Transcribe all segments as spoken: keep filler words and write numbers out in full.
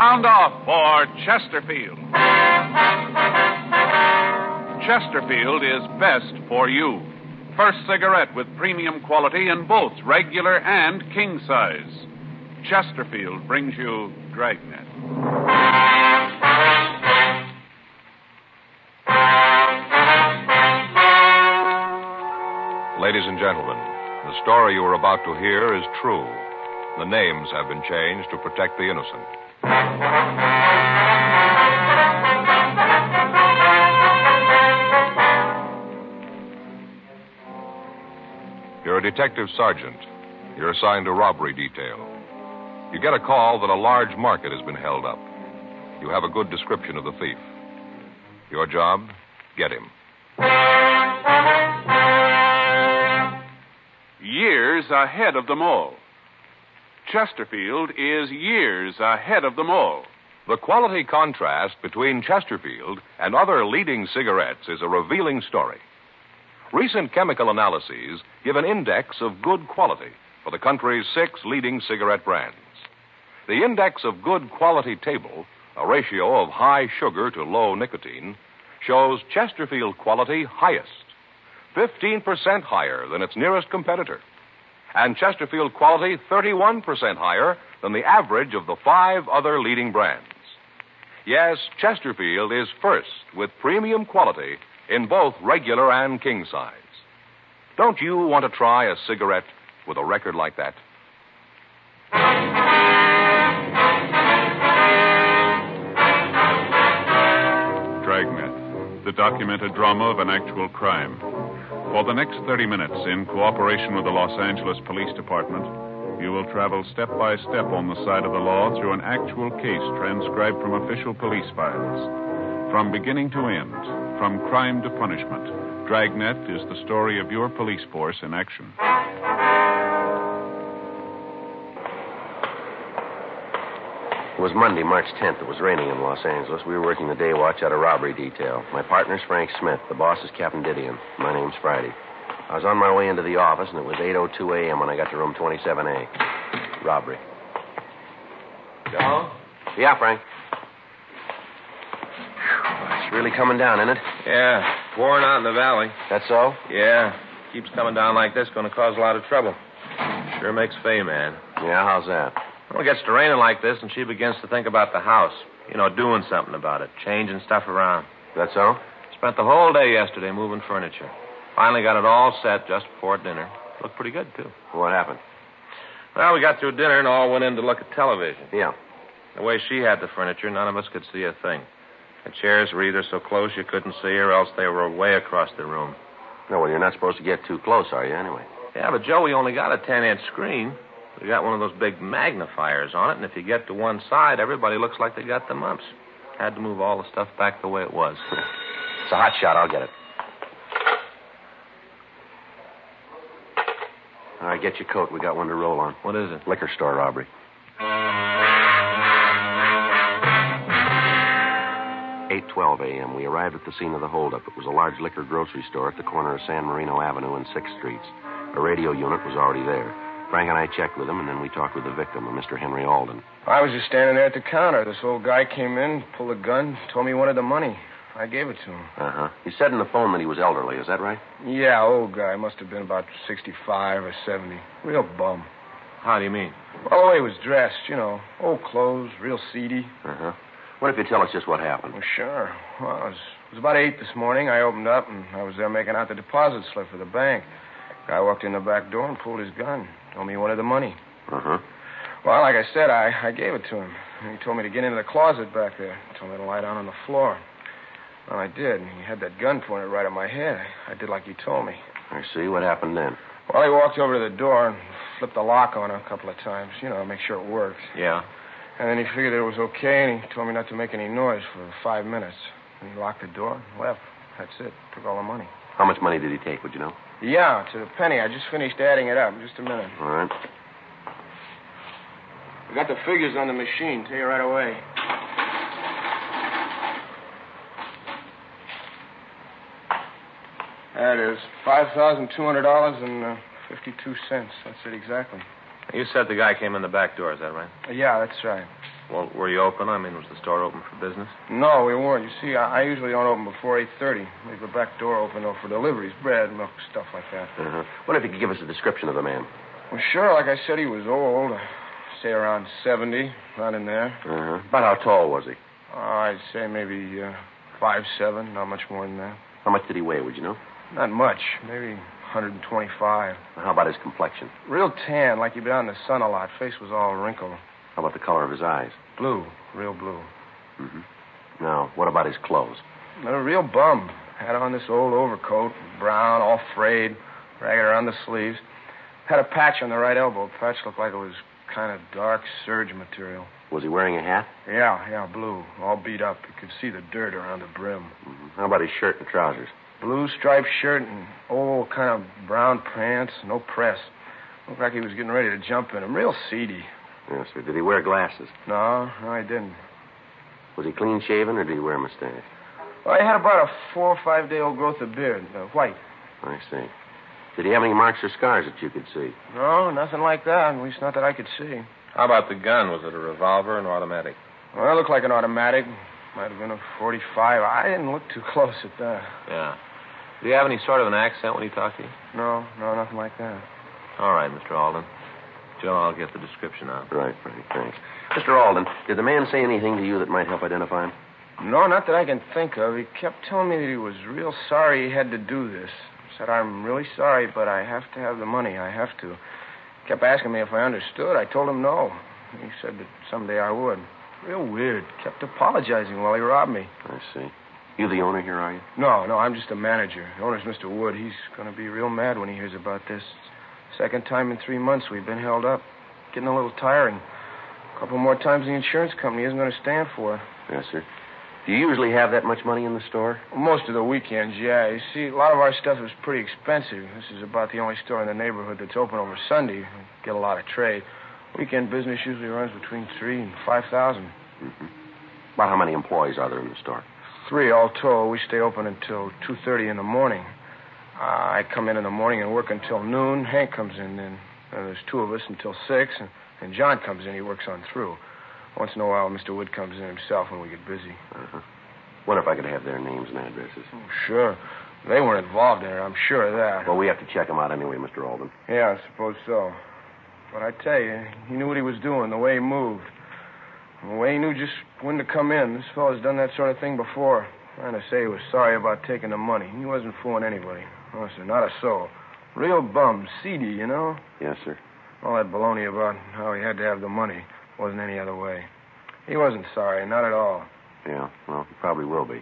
Sound off for Chesterfield. Chesterfield is best for you. First cigarette with premium quality in both regular and king size. Chesterfield brings you Dragnet. Ladies and gentlemen, the story you are about to hear is true. The names have been changed to protect the innocent. You're a detective sergeant. You're assigned to robbery detail. You get a call that a large market has been held up. You have a good description of the thief. Your job? Get him. Years ahead of them all. Chesterfield is years ahead of them all. The quality contrast between Chesterfield and other leading cigarettes is a revealing story. Recent chemical analyses give an index of good quality for the country's six leading cigarette brands. The index of good quality table, a ratio of high sugar to low nicotine, shows Chesterfield quality highest, fifteen percent higher than its nearest competitor, and Chesterfield quality thirty-one percent higher than the average of the five other leading brands. Yes, Chesterfield is first with premium quality in both regular and king size. Don't you want to try a cigarette with a record like that? Dragnet, the documented drama of an actual crime. For the next thirty minutes, in cooperation with the Los Angeles Police Department, you will travel step by step on the side of the law through an actual case transcribed from official police files. From beginning to end, from crime to punishment, Dragnet is the story of your police force in action. It was Monday, March tenth. It was raining in Los Angeles. We were working the day watch out of robbery detail. My partner's Frank Smith. The boss is Captain Didion. My name's Friday. I was on my way into the office, and it was eight oh two a.m. when I got to room twenty-seven A. Robbery. Joe? Yeah, Frank. It's really coming down, isn't it? Yeah, pouring out in the valley. That so? Yeah. Keeps coming down like this, going to cause a lot of trouble. Sure makes Faye mad. Yeah, how's that? Well, it gets to raining like this, and she begins to think about the house. You know, doing something about it, changing stuff around. That so? Spent the whole day yesterday moving furniture. Finally got it all set just before dinner. Looked pretty good, too. What happened? Well, we got through dinner and all went in to look at television. Yeah. The way she had the furniture, none of us could see a thing. The chairs were either so close you couldn't see her, or else they were way across the room. No, well, you're not supposed to get too close, are you, anyway? Yeah, but, Joe, we only got a ten-inch screen. We got one of those big magnifiers on it, and if you get to one side, everybody looks like they got the mumps. Had to move all the stuff back the way it was. It's a hot shot. I'll get it. All right, get your coat. We got one to roll on. What is it? Liquor store robbery. eight twelve a.m. We arrived at the scene of the holdup. It was a large liquor grocery store at the corner of San Marino Avenue and sixth Streets. A radio unit was already there. Frank and I checked with him, and then we talked with the victim, a Mister Henry Alden. I was just standing there at the counter. This old guy came in, pulled a gun, told me he wanted the money. I gave it to him. Uh-huh. He said in the phone that he was elderly. Is that right? Yeah, old guy. Must have been about sixty-five or seventy. Real bum. How do you mean? Well, the way he was dressed, you know. Old clothes, real seedy. Uh-huh. What if you tell us just what happened? Well, sure. Well, it was, it was about eight this morning. I opened up, and I was there making out the deposit slip for the bank. Guy walked in the back door and pulled his gun. Told me he wanted the money. Uh-huh. Well, like I said, I, I gave it to him. And he told me to get into the closet back there. He told me to lie down on the floor. Well, I did, and he had that gun pointed right at my head. I did like he told me. I see. What happened then? Well, he walked over to the door and flipped the lock on it a couple of times, you know, to make sure it worked. Yeah. And then he figured it was okay, and he told me not to make any noise for five minutes. And he locked the door and left. That's it. Took all the money. How much money did he take, would you know? Yeah, to the penny. I just finished adding it up. Just a minute. All right. I got the figures on the machine. Tell you right away. That is five thousand two hundred dollars and fifty-two cents. That's it exactly. You said the guy came in the back door, is that right? Uh, yeah, that's right. Well, were you open? I mean, was the store open for business? No, we weren't. You see, I, I usually don't open before eight thirty. Leave the back door open, though, for deliveries, bread, milk, stuff like that. Uh-huh. Wonder if you could give us a description of the man. Well, sure. Like I said, he was old. Say around seventy, not in there. Uh-huh. About how tall was he? Uh, I'd say maybe uh, five seven, not much more than that. How much did he weigh, would you know? Not much, maybe one twenty-five. How about his complexion? Real tan, like he'd been out in the sun a lot. Face was all wrinkled. How about the color of his eyes? Blue, real blue. Mm-hmm. Now, what about his clothes? A real bum. Had on this old overcoat, brown, all frayed, ragged around the sleeves. Had a patch on the right elbow. The patch looked like it was kind of dark serge material. Was he wearing a hat? Yeah, yeah, blue, all beat up. You could see the dirt around the brim. Mm-hmm. How about his shirt and trousers? Blue striped shirt and old kind of brown pants, no press. Looked like he was getting ready to jump in them. Real seedy. Yes, sir. Did he wear glasses? No, no, he didn't. Was he clean shaven, or did he wear a mustache? Well, he had about a four or five day old growth of beard, uh, white. I see. Did he have any marks or scars that you could see? No, nothing like that, at least not that I could see. How about the gun? Was it a revolver or an automatic? Well, it looked like an automatic. Might have been a forty-five. I didn't look too close at that. Yeah. Did he have any sort of an accent when he talked to you? No, no, nothing like that. All right, Mister Alden. Joe, I'll get the description out. Right, right, thanks. Mister Alden, did the man say anything to you that might help identify him? No, not that I can think of. He kept telling me that he was real sorry he had to do this. He said, I'm really sorry, but I have to have the money. I have to. He kept asking me if I understood. I told him no. He said that someday I would. Real weird. Kept apologizing while he robbed me. I see. You the owner here, are you? No, no, I'm just a manager. The owner's Mister Wood. He's going to be real mad when he hears about this. Second time in three months we've been held up. Getting a little tiring. A couple more times the insurance company isn't going to stand for it. Yes, sir. Do you usually have that much money in the store? Most of the weekends, yeah. You see, a lot of our stuff is pretty expensive. This is about the only store in the neighborhood that's open over Sunday. We get a lot of trade. Weekend business usually runs between three and five thousand. Mm-hmm. About how many employees are there in the store? Three all told. We stay open until two thirty in the morning. Uh, I come in in the morning and work until noon. Hank comes in then. Uh, there's two of us until six, and, and John comes in. He works on through. Once in a while, Mister Wood comes in himself when we get busy. Uh-huh. Wonder if I could have their names and addresses. Oh, sure. They weren't involved in it, I'm sure of that. Well, we have to check them out anyway, Mister Alden. Yeah, I suppose so. But I tell you, he knew what he was doing, the way he moved. The way he knew just when to come in. This fellow's done that sort of thing before. Trying to say he was sorry about taking the money. He wasn't fooling anybody. Oh, sir, not a soul. Real bum, seedy, you know? Yes, sir. All that baloney about how he had to have the money wasn't any other way. He wasn't sorry, not at all. Yeah, well, he probably will be.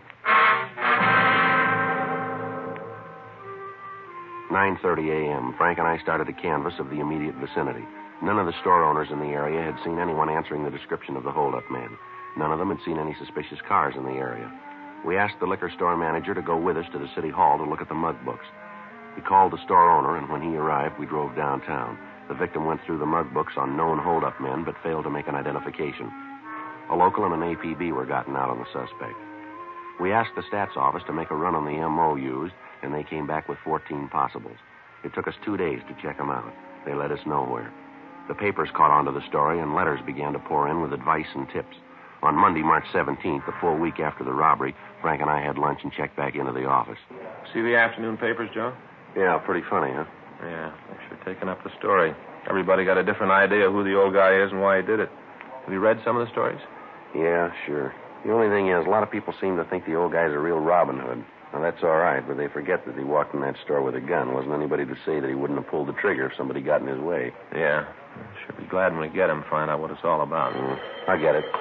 nine thirty a.m., Frank and I started a canvass of the immediate vicinity. None of the store owners in the area had seen anyone answering the description of the hold-up man. None of them had seen any suspicious cars in the area. We asked the liquor store manager to go with us to the city hall to look at the mug books. We called the store owner, and when he arrived, we drove downtown. The victim went through the mug books on known hold-up men, but failed to make an identification. A local and an A P B were gotten out on the suspect. We asked the stats office to make a run on the M O used, and they came back with fourteen possibles. It took us two days to check them out. They led us nowhere. The papers caught on to the story, and letters began to pour in with advice and tips. On Monday, March seventeenth, a full week after the robbery, Frank and I had lunch and checked back into the office. See the afternoon papers, Joe? Yeah, pretty funny, huh? Yeah, they're sure taking up the story. Everybody got a different idea who the old guy is and why he did it. Have you read some of the stories? Yeah, sure. The only thing is, a lot of people seem to think the old guy's a real Robin Hood. Now, that's all right, but they forget that he walked in that store with a gun. Wasn't anybody to say that he wouldn't have pulled the trigger if somebody got in his way. Yeah. Sure be glad when we get him, find out what it's all about. Mm, I get it.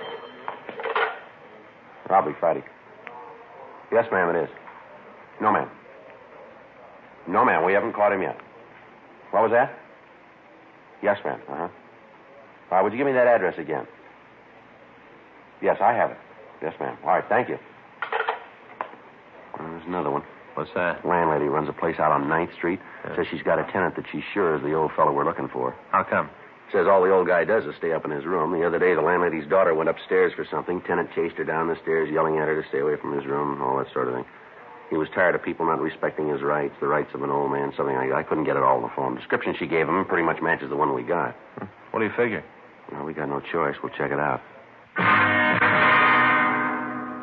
Robbery Friday. Yes, ma'am, it is. No, ma'am. No, ma'am, we haven't caught him yet. What was that? Yes, ma'am. Uh-huh. All right, would you give me that address again? Yes, I have it. Yes, ma'am. All right, thank you. Well, there's another one. What's that? Landlady runs a place out on ninth Street. Yeah. Says she's got a tenant that she's sure is the old fellow we're looking for. How come? Says all the old guy does is stay up in his room. The other day, the landlady's daughter went upstairs for something. Tenant chased her down the stairs, yelling at her to stay away from his room, all that sort of thing. He was tired of people not respecting his rights, the rights of an old man, something like that. I couldn't get it all in the phone. Description she gave him pretty much matches the one we got. What do you figure? Well, we got no choice. We'll check it out.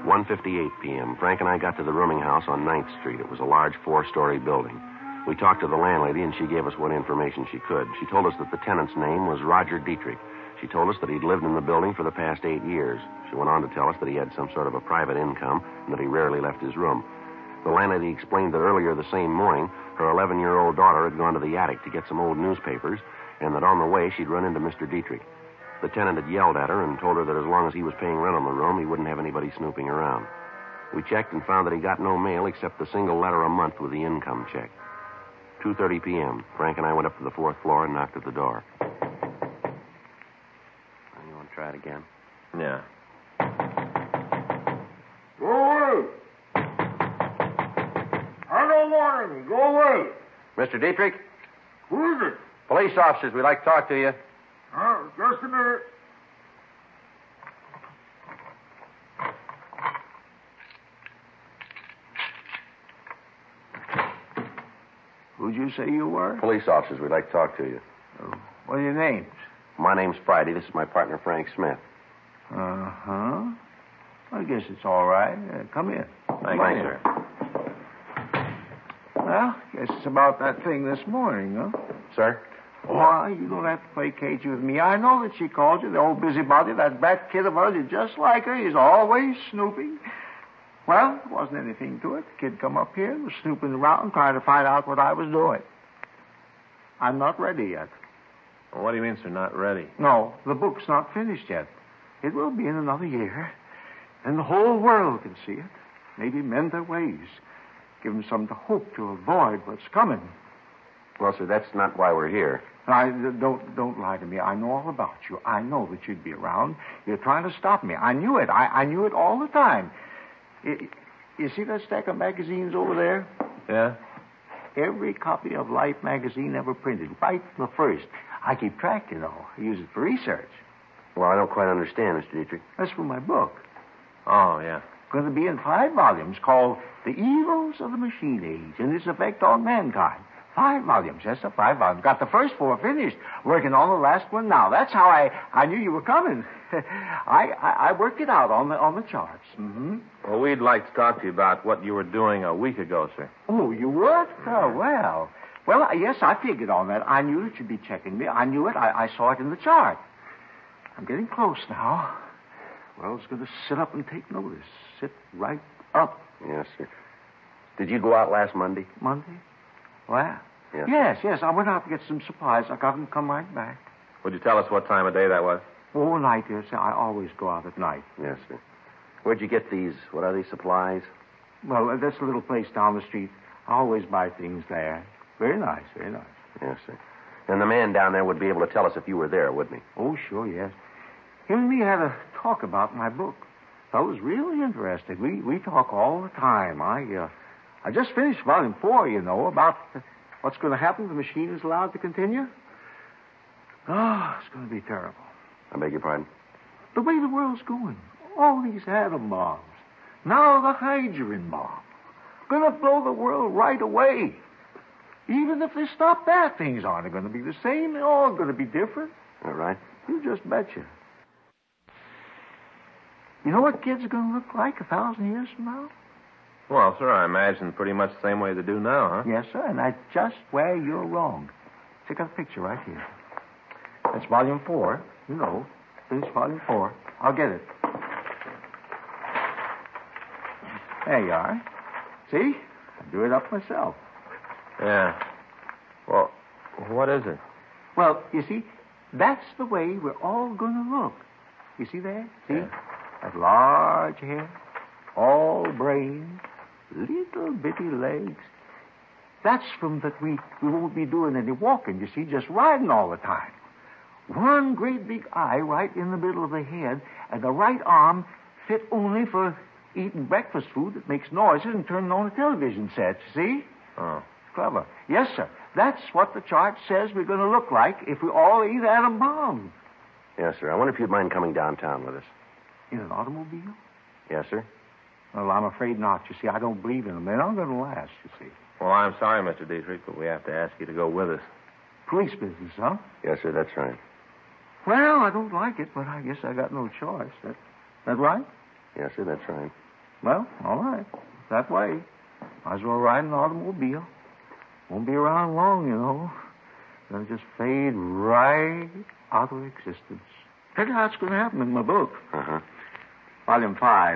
one fifty-eight p.m. Frank and I got to the rooming house on ninth Street. It was a large four-story building. We talked to the landlady, and she gave us what information she could. She told us that the tenant's name was Roger Dietrich. She told us that he'd lived in the building for the past eight years. She went on to tell us that he had some sort of a private income and that he rarely left his room. The landlady explained that earlier the same morning, her eleven-year-old daughter had gone to the attic to get some old newspapers, and that on the way she'd run into Mister Dietrich. The tenant had yelled at her and told her that as long as he was paying rent on the room, he wouldn't have anybody snooping around. We checked and found that he got no mail except the single letter a month with the income check. two thirty p.m. Frank and I went up to the fourth floor and knocked at the door. You want to try it again? Yeah. Go away. I don't want any. Go away. Mister Dietrich? Who is it? Police officers. We'd like to talk to you. Uh, just a minute. Who'd you say you were? Police officers. We'd like to talk to you. Oh, what are your names? My name's Friday. This is my partner, Frank Smith. Uh-huh. I guess it's all right. Uh, come in. Thank Come you, in. sir. Well, guess it's about that thing this morning, huh? Sir? Why, you don't have to play cage with me. I know that she called you, the old busybody, that brat kid of hers. You're just like her. He's always snooping. Well, there wasn't anything to it. The kid come up here and was snooping around trying to find out what I was doing. I'm not ready yet. Well, what do you mean, sir, not ready? No, the book's not finished yet. It will be in another year. And the whole world can see it. Maybe mend their ways. Give them something to hope to avoid what's coming. Well, sir, that's not why we're here. I, don't don't lie to me. I know all about you. I know that you'd be around. You're trying to stop me. I knew it. I, I knew it all the time. It, you see that stack of magazines over there? Yeah? Every copy of Life magazine ever printed, right from the first. I keep track, you know. I use it for research. Well, I don't quite understand, Mister Dietrich. That's for my book. Oh, yeah. Going to be in five volumes called The Evils of the Machine Age and Its Effect on Mankind. Five volumes, yes, sir, five volumes. Got the first four finished. Working on the last one now. That's how I, I knew you were coming. I, I I worked it out on the on the charts. Mm-hmm. Well, we'd like to talk to you about what you were doing a week ago, sir. Oh, you would? Oh, well. Well, yes, I figured on that. I knew that you'd be checking me. I knew it. I, I saw it in the chart. I'm getting close now. Well, I was going to sit up and take notice. Sit right up. Yes, sir. Did you go out last Monday? Monday? Well, Yes, yes, yes. I went out to get some supplies. I got them to come right back. Would you tell us what time of day that was? Oh, night, yes. I always go out at night. Yes, sir. Where'd you get these? What are these supplies? Well, uh, that's a little place down the street. I always buy things there. Very nice, very nice. Yes, sir. And the man down there would be able to tell us if you were there, wouldn't he? Oh, sure, yes. Him and me had a talk about my book. Fellow's really interested. We we talk all the time. I uh, I just finished volume four, you know, about uh, what's going to happen if the machine is allowed to continue. Oh, it's going to be terrible. I beg your pardon? The way the world's going. All these atom bombs. Now the hydrogen bomb. Going to blow the world right away. Even if they stop that, things aren't going to be the same. They're all going to be different. All right. You just betcha. You know what kids are going to look like a thousand years from now? Well, sir, I imagine pretty much the same way they do now, huh? Yes, sir, and that's just where you're wrong. Take a picture right here. That's volume four. You know, finish volume four. I'll get it. There you are. See? I do it up myself. Yeah. Well, what is it? Well, you see, that's the way we're all going to look. You see there? See? Yeah. That large head, all brain, little bitty legs. That's from that we, we won't be doing any walking, you see, just riding all the time. One great big eye right in the middle of the head, and the right arm fit only for eating breakfast food that makes noises and turning on the television sets, you see? Oh. Clever. Yes, sir. That's what the chart says we're going to look like if we all eat atom bombs. Yes, sir. I wonder if you'd mind coming downtown with us. In an automobile? Yes, sir. Well, I'm afraid not. You see, I don't believe in them. They're not going to last, you see. Well, I'm sorry, Mister Dietrich, but we have to ask you to go with us. Police business, huh? Yes, sir. That's right. Well, I don't like it, but I guess I got no choice. That, that right? Yes, sir. That's right. Well, all right. That way. Might as well ride an automobile. Won't be around long, you know. They'll just fade right out of existence. Tell you how it's going to happen in my book. Uh-huh. Volume five.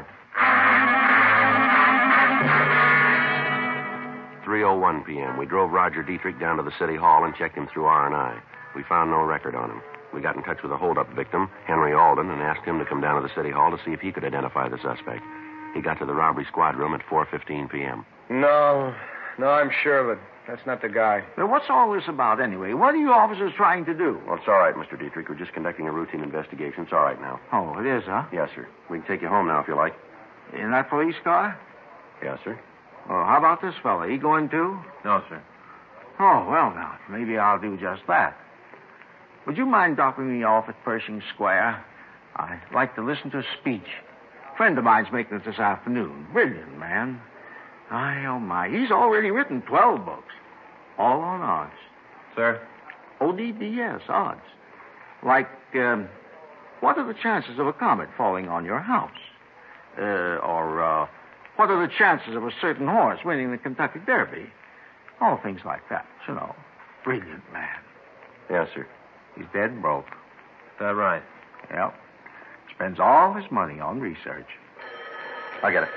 three oh one p.m. We drove Roger Dietrich down to the city hall and checked him through R and I. We found no record on him. We got in touch with the holdup victim, Henry Alden, and asked him to come down to the city hall to see if he could identify the suspect. He got to the robbery squad room at four fifteen p.m. No, no, I'm sure of it. That's not the guy. Well, what's all this about, anyway? What are you officers trying to do? Well, it's all right, Mister Dietrich. We're just conducting a routine investigation. It's all right now. Oh, it is, huh? Yes, sir. We can take you home now if you like. In that police car? Yes, sir. Oh, how about this fella? He going too? No, sir. Oh, well, now, maybe I'll do just that. Would you mind dropping me off at Pershing Square? I'd like to listen to a speech. A friend of mine's making it this afternoon. Brilliant, man. I, oh, my. He's already written twelve books. All on odds. Sir? O D D S, odds. Like, um, what are the chances of a comet falling on your house? Uh, or, uh, what are the chances of a certain horse winning the Kentucky Derby? All things like that, you know. Brilliant man. Yes, sir. He's dead broke. Is that right? Yep. Spends all his money on research. I get it.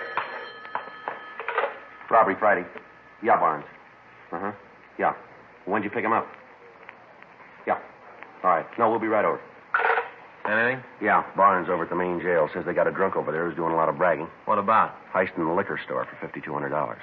Robbery Friday. Yeah, Barnes. Uh-huh. Yeah. When'd you pick him up? Yeah. All right. No, we'll be right over. Anything? Yeah, Barnes over at the main jail says they got a drunk over there who's doing a lot of bragging. What about? Heisting the liquor store for fifty-two hundred dollars.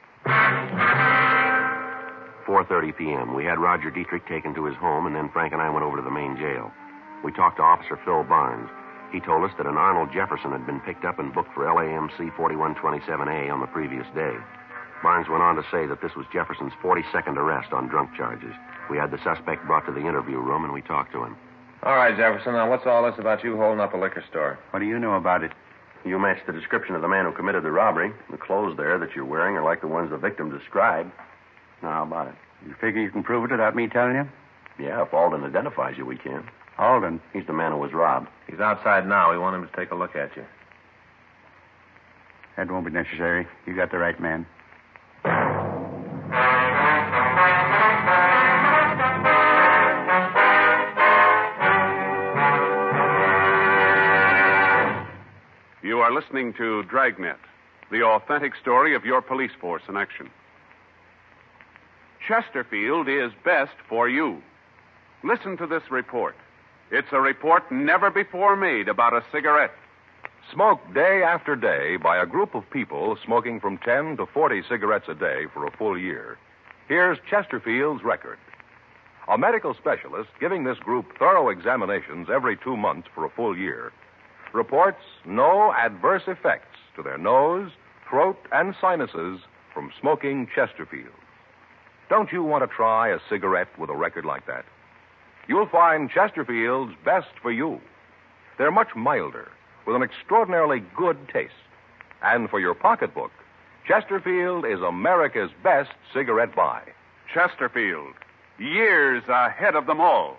four thirty p.m. We had Roger Dietrich taken to his home, and then Frank and I went over to the main jail. We talked to Officer Phil Barnes. He told us that an Arnold Jefferson had been picked up and booked for L A M C forty-one twenty-seven A on the previous day. Barnes went on to say that this was Jefferson's forty-second arrest on drunk charges. We had the suspect brought to the interview room, and we talked to him. All right, Jefferson. Now, what's all this about you holding up a liquor store? What do you know about it? You matched the description of the man who committed the robbery. The clothes there that you're wearing are like the ones the victim described. Now, how about it? You figure you can prove it without me telling you? Yeah, if Alden identifies you, we can. Alden? He's the man who was robbed. He's outside now. We want him to take a look at you. That won't be necessary. You got the right man. You are listening to Dragnet, the authentic story of your police force in action. Chesterfield is best for you. Listen to this report. It's a report never before made about a cigarette. Smoked day after day by a group of people smoking from ten to forty cigarettes a day for a full year. Here's Chesterfield's record. A medical specialist giving this group thorough examinations every two months for a full year reports no adverse effects to their nose, throat, and sinuses from smoking Chesterfield. Don't you want to try a cigarette with a record like that? You'll find Chesterfield's best for you. They're much milder, with an extraordinarily good taste. And for your pocketbook, Chesterfield is America's best cigarette buy. Chesterfield, years ahead of them all.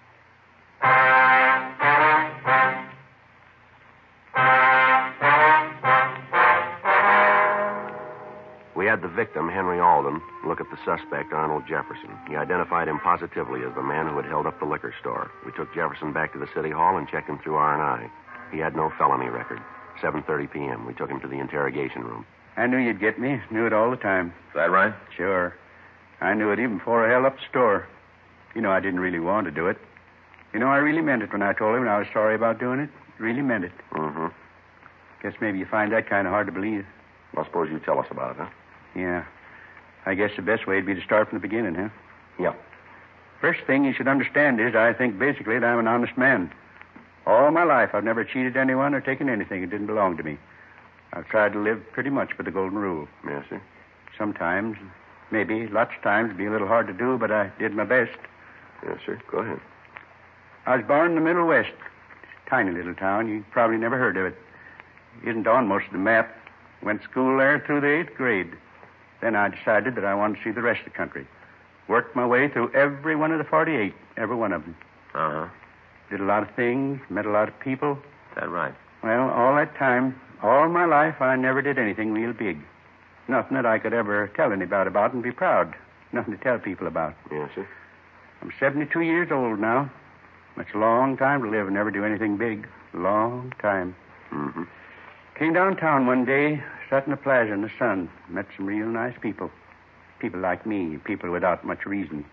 We had the victim, Henry Alden, look at the suspect, Arnold Jefferson. He identified him positively as the man who had held up the liquor store. We took Jefferson back to the city hall and checked him through R and I. He had no felony record. seven thirty p.m. We took him to the interrogation room. I knew you'd get me. Knew it all the time. Is that right? Sure. I knew it even before I held up the store. You know, I didn't really want to do it. You know, I really meant it when I told him I was sorry about doing it. Really meant it. Mm-hmm. Guess maybe you find that kind of hard to believe. Well, suppose you tell us about it, huh? Yeah. I guess the best way would be to start from the beginning, huh? Yeah. First thing you should understand is I think basically that I'm an honest man. All my life I've never cheated anyone or taken anything that didn't belong to me. I've tried to live pretty much by the golden rule. Yes, sir. Sometimes, maybe, lots of times, it'd be a little hard to do, but I did my best. Yes, sir. Go ahead. I was born in the Middle West. It's a tiny little town. You probably never heard of it. It isn't on most of the map. Went to school there through the eighth grade. Then I decided that I wanted to see the rest of the country. Worked my way through every one of the forty-eight, every one of them. Uh-huh. Did a lot of things, met a lot of people. Is that right? Well, all that time, all my life, I never did anything real big. Nothing that I could ever tell anybody about and be proud. Nothing to tell people about. Yes, sir. I'm seventy-two years old now. That's a long time to live and never do anything big. Long time. Mm-hmm. Came downtown one day, sat in the plaza in the sun. Met some real nice people. People like me, people without much reason.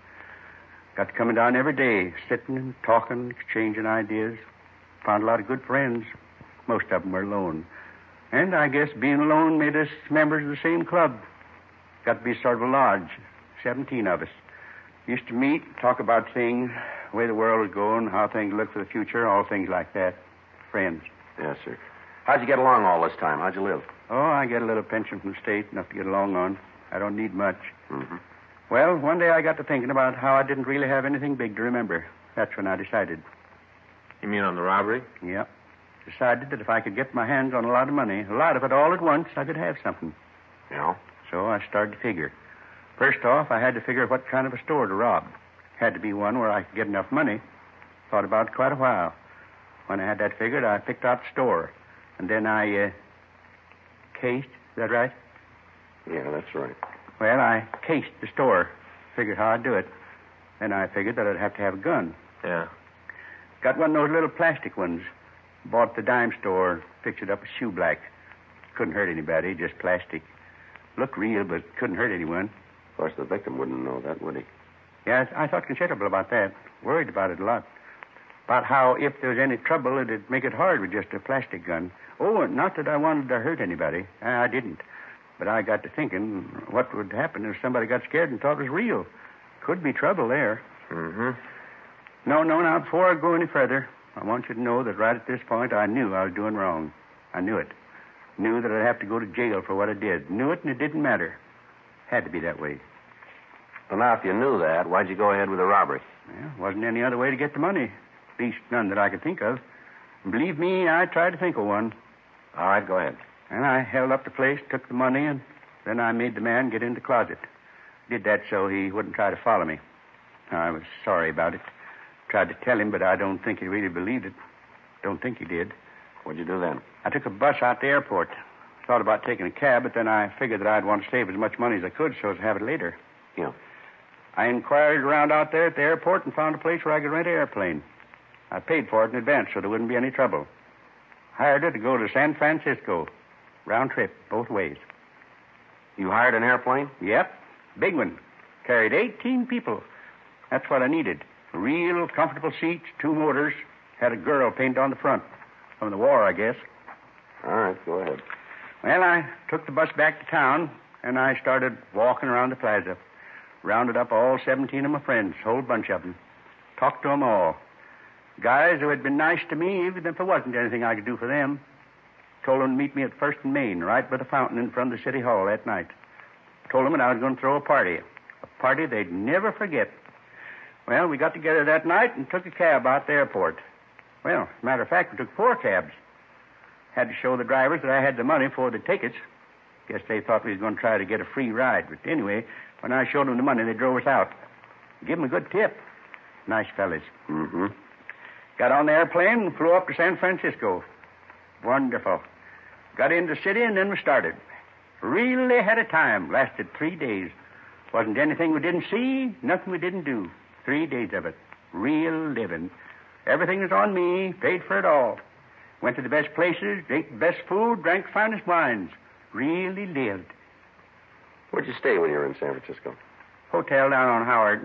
Got to coming down every day, sitting and talking, exchanging ideas. Found a lot of good friends. Most of them were alone. And I guess being alone made us members of the same club. Got to be sort of a lodge. Seventeen of us. Used to meet, talk about things, the way the world was going, how things look for the future, all things like that. Friends. Yes, sir. How'd you get along all this time? How'd you live? Oh, I get a little pension from the state, enough to get along on. I don't need much. Mm-hmm. Well, one day I got to thinking about how I didn't really have anything big to remember. That's when I decided. You mean on the robbery? Yep. Decided that if I could get my hands on a lot of money, a lot of it all at once, I could have something. Yeah? So I started to figure. First off, I had to figure what kind of a store to rob. Had to be one where I could get enough money. Thought about it quite a while. When I had that figured, I picked out the store. And then I, uh, cased. Is that right? Yeah, that's right. Well, I cased the store. Figured how I'd do it. Then I figured that I'd have to have a gun. Yeah. Got one of those little plastic ones. Bought at the dime store. Fixed it up with shoe black. Couldn't hurt anybody, just plastic. Looked real, but couldn't hurt anyone. Of course, the victim wouldn't know that, would he? Yes, I thought considerable about that. Worried about it a lot. About how if there was any trouble, it'd make it hard with just a plastic gun. Oh, not that I wanted to hurt anybody. I didn't. But I got to thinking what would happen if somebody got scared and thought it was real. Could be trouble there. Mm-hmm. No, no, now, before I go any further, I want you to know that right at this point, I knew I was doing wrong. I knew it. Knew that I'd have to go to jail for what I did. Knew it, and it didn't matter. Had to be that way. Well, now, if you knew that, why'd you go ahead with the robbery? Well, wasn't any other way to get the money. At least none that I could think of. And believe me, I tried to think of one. All right, go ahead. And I held up the place, took the money, and then I made the man get in the closet. Did that so he wouldn't try to follow me. I was sorry about it. Tried to tell him, but I don't think he really believed it. Don't think he did. What'd you do then? I took a bus out to the airport. Thought about taking a cab, but then I figured that I'd want to save as much money as I could so as to have it later. Yeah. I inquired around out there at the airport and found a place where I could rent an airplane. I paid for it in advance so there wouldn't be any trouble. Hired it to go to San Francisco. Round trip, both ways. You hired an airplane? Yep. Big one. Carried eighteen people. That's what I needed. Real comfortable seats, two motors. Had a girl painted on the front. From the war, I guess. All right, go ahead. Well, I took the bus back to town, and I started walking around the plaza. Rounded up all seventeen of my friends, whole bunch of them. Talked to them all. Guys who had been nice to me, even if there wasn't anything I could do for them. Told them to meet me at First and Main, right by the fountain in front of the city hall that night. Told them that I was going to throw a party. A party they'd never forget. Well, we got together that night and took a cab out to the airport. Well, as a matter of fact, we took four cabs. Had to show the drivers that I had the money for the tickets. Guess they thought we was going to try to get a free ride. But anyway, when I showed them the money, they drove us out. Give them a good tip. Nice fellas. Mm-hmm. Got on the airplane and flew up to San Francisco. Wonderful. Got into the city and then we started. Really had a time. Lasted three days. Wasn't anything we didn't see, nothing we didn't do. Three days of it. Real living. Everything was on me, paid for it all. Went to the best places, ate the best food, drank the finest wines. Really lived. Where'd you stay when you were in San Francisco? Hotel down on Howard.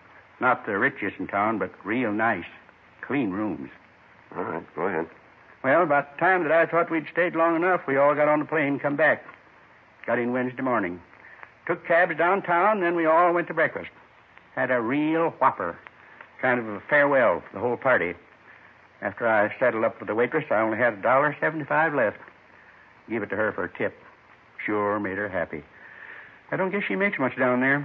Not the richest in town, but real nice. Clean rooms. All right, go ahead. Well, about the time that I thought we'd stayed long enough, we all got on the plane and come back. Got in Wednesday morning. Took cabs downtown, then we all went to breakfast. Had a real whopper. Kind of a farewell for the whole party. After I settled up with the waitress, I only had a dollar seventy-five left. Give it to her for a tip. Sure made her happy. I don't guess she makes much down there.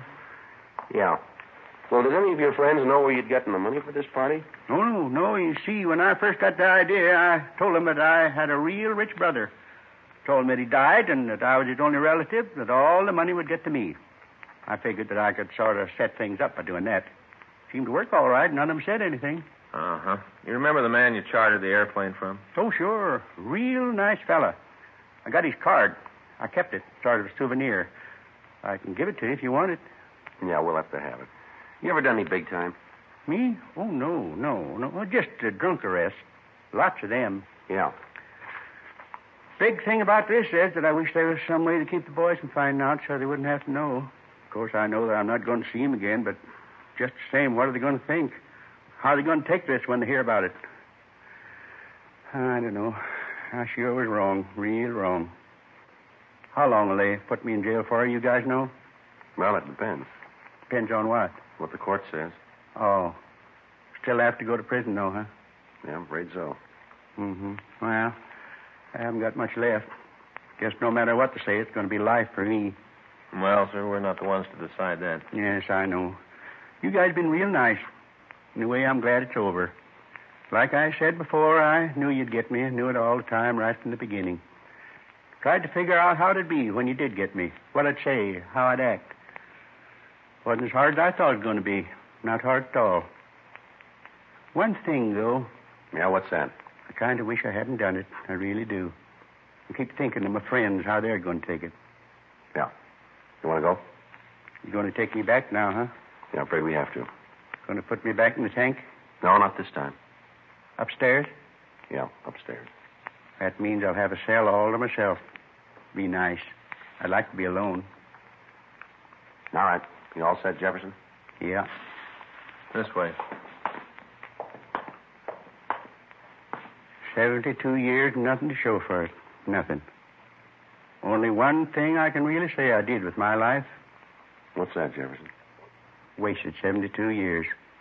Yeah. Well, did any of your friends know where you'd gotten the money for this party? No, no, no. You see, when I first got the idea, I told them that I had a real rich brother. Told him that he died and that I was his only relative, that all the money would get to me. I figured that I could sort of set things up by doing that. Seemed to work all right. None of them said anything. Uh-huh. You remember the man you chartered the airplane from? Oh, sure. Real nice fella. I got his card. I kept it. Sort of a souvenir. I can give it to you if you want it. Yeah, we'll have to have it. You ever done any big time? Me? Oh, no, no, no. Just a drunk arrest. Lots of them. Yeah. Big thing about this is that I wish there was some way to keep the boys from finding out so they wouldn't have to know. Of course, I know that I'm not going to see them again, but just the same, what are they going to think? How are they going to take this when they hear about it? I don't know. I sure was wrong, real wrong. How long will they put me in jail for, you guys know? Well, it depends. Depends on what? What the court says. Oh. Still have to go to prison, though, huh? Yeah, I'm afraid so. Mm-hmm. Well, I haven't got much left. Guess no matter what they say, it's going to be life for me. Well, sir, we're not the ones to decide that. Yes, I know. You guys been real nice. In a way, I'm glad it's over. Like I said before, I knew you'd get me. I knew it all the time, right from the beginning. Tried to figure out how it'd be when you did get me. What I'd say, how I'd act. Wasn't as hard as I thought it was going to be. Not hard at all. One thing, though. Yeah, what's that? I kind of wish I hadn't done it. I really do. I keep thinking of my friends, how they're going to take it. Yeah. You want to go? You going to take me back now, huh? Yeah, I'm afraid we have to. Going to put me back in the tank? No, not this time. Upstairs? Yeah, upstairs. That means I'll have a cell all to myself. Be nice. I'd like to be alone. All right. You all set, Jefferson? Yeah. This way. Seventy-two years and nothing to show for it. Nothing. Only one thing I can really say I did with my life. What's that, Jefferson? Wasted seventy-two years.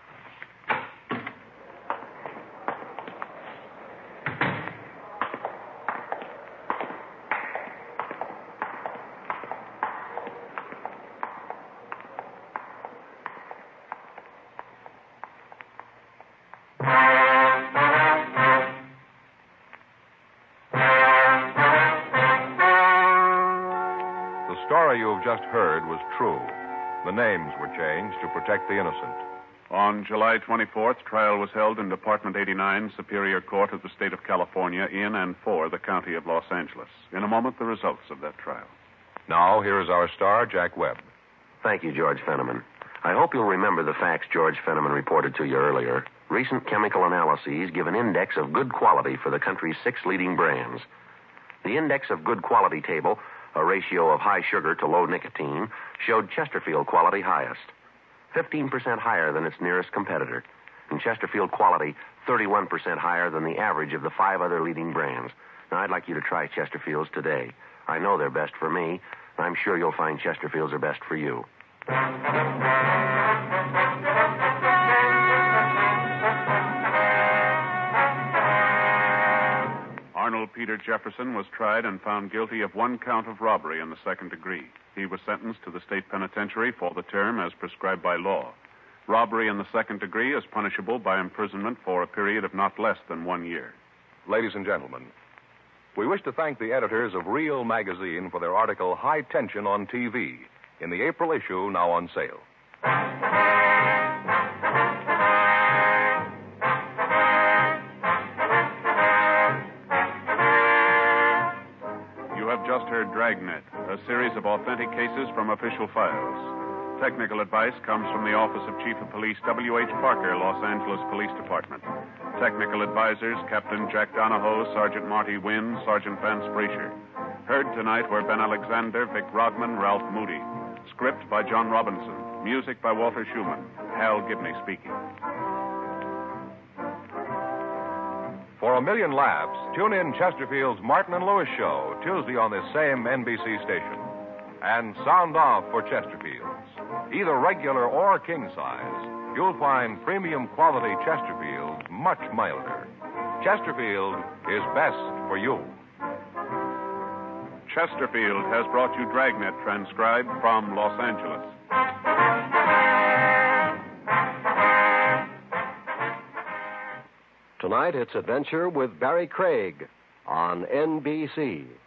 The story you've just heard was true. The names were changed to protect the innocent. On July twenty-fourth, trial was held in Department eighty-nine, Superior Court of the State of California, in and for the County of Los Angeles. In a moment, the results of that trial. Now, here is our star, Jack Webb. Thank you, George Fenneman. I hope you'll remember the facts George Fenneman reported to you earlier. Recent chemical analyses give an index of good quality for the country's six leading brands. The index of good quality table, a ratio of high sugar to low nicotine, showed Chesterfield quality highest, fifteen percent higher than its nearest competitor, and Chesterfield quality thirty-one percent higher than the average of the five other leading brands. Now, I'd like you to try Chesterfields today. I know they're best for me. I'm sure you'll find Chesterfields are best for you. Arnold Peter Jefferson was tried and found guilty of one count of robbery in the second degree. He was sentenced to the state penitentiary for the term as prescribed by law. Robbery in the second degree is punishable by imprisonment for a period of not less than one year. Ladies and gentlemen, we wish to thank the editors of Real Magazine for their article, High Tension on T V, in the April issue, now on sale. You have just heard Dragnet, a series of authentic cases from official files. Technical advice comes from the Office of Chief of Police W H. Parker, Los Angeles Police Department. Technical advisors, Captain Jack Donahoe, Sergeant Marty Wynn, Sergeant Vance Brasher. Heard tonight were Ben Alexander, Vic Rodman, Ralph Moody. Script by John Robinson. Music by Walter Schumann. Hal Gibney speaking. For a million laughs, tune in Chesterfield's Martin and Lewis show, Tuesday on this same N B C station. And sound off for Chesterfields. Either regular or king size, you'll find premium quality Chesterfield much milder. Chesterfield is best for you. Chesterfield has brought you Dragnet, transcribed from Los Angeles. Tonight, it's Adventure with Barry Craig on N B C.